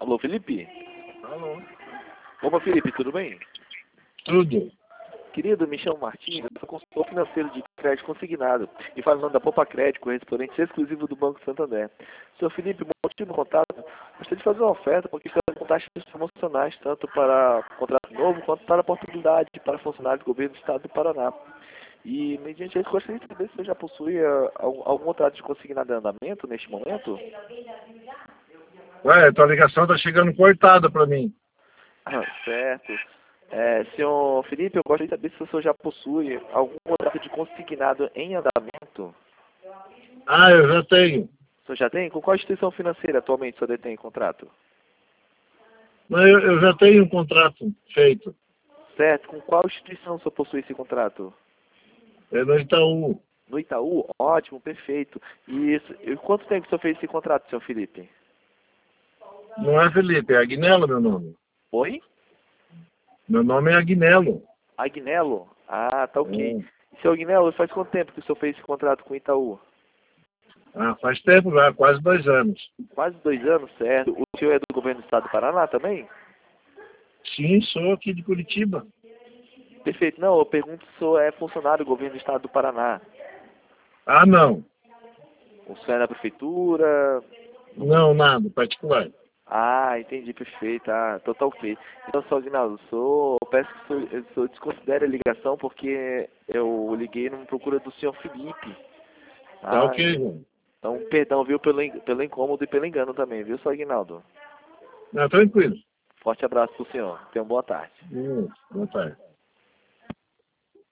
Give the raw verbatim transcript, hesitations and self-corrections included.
Alô, Felipe? Alô. Opa, Felipe, tudo bem? Tudo. Querido, me chamo Martins, eu sou consultor financeiro de crédito consignado e falando da Poupa Crédito, correspondente exclusivo do Banco Santander. Senhor Felipe, motivo do contato, gostaria de fazer uma oferta porque estamos com taxas promocionais tanto para contrato novo quanto para oportunidade para funcionários do governo do estado do Paraná. E, mediante isso, gostaria de saber se você já possui uh, algum, algum contrato de consignado em andamento neste momento? Ué, tua ligação tá chegando cortada para mim. Ah, certo. É, senhor Felipe, eu gostaria de saber se o senhor já possui algum contrato de consignado em andamento. Ah, eu já tenho. O senhor já tem? Com qual instituição financeira atualmente o senhor detém contrato? Mas eu, eu já tenho um contrato feito. Certo. Com qual instituição o senhor possui esse contrato? É no Itaú. No Itaú? Ótimo, perfeito. E, isso, e quanto tempo o senhor fez esse contrato, senhor Felipe? Não é Felipe, é Agnello meu nome. Oi? Meu nome é Agnello. Agnello? Ah, tá ok. É. E, seu Agnello, faz quanto tempo que o senhor fez esse contrato com o Itaú? Ah, faz tempo já, quase dois anos. Quase dois anos, certo. O senhor é do governo do estado do Paraná também? Sim, sou aqui de Curitiba. Perfeito. Não, eu pergunto se o senhor é funcionário do governo do estado do Paraná. Ah, não. O senhor é da prefeitura? Não, nada, particular. Ah, entendi, perfeito. Ah, então tá ok. Então, senhor Aguinaldo, sou, eu peço que o senhor, o senhor desconsidere a ligação porque eu liguei numa procura do senhor Felipe. Tá Ah, ok, João. então perdão, viu, pelo, en- pelo incômodo e pelo engano também, viu, senhor Aguinaldo? Não, tranquilo. Forte abraço pro senhor. Tenha uma boa tarde. Hum, boa tarde.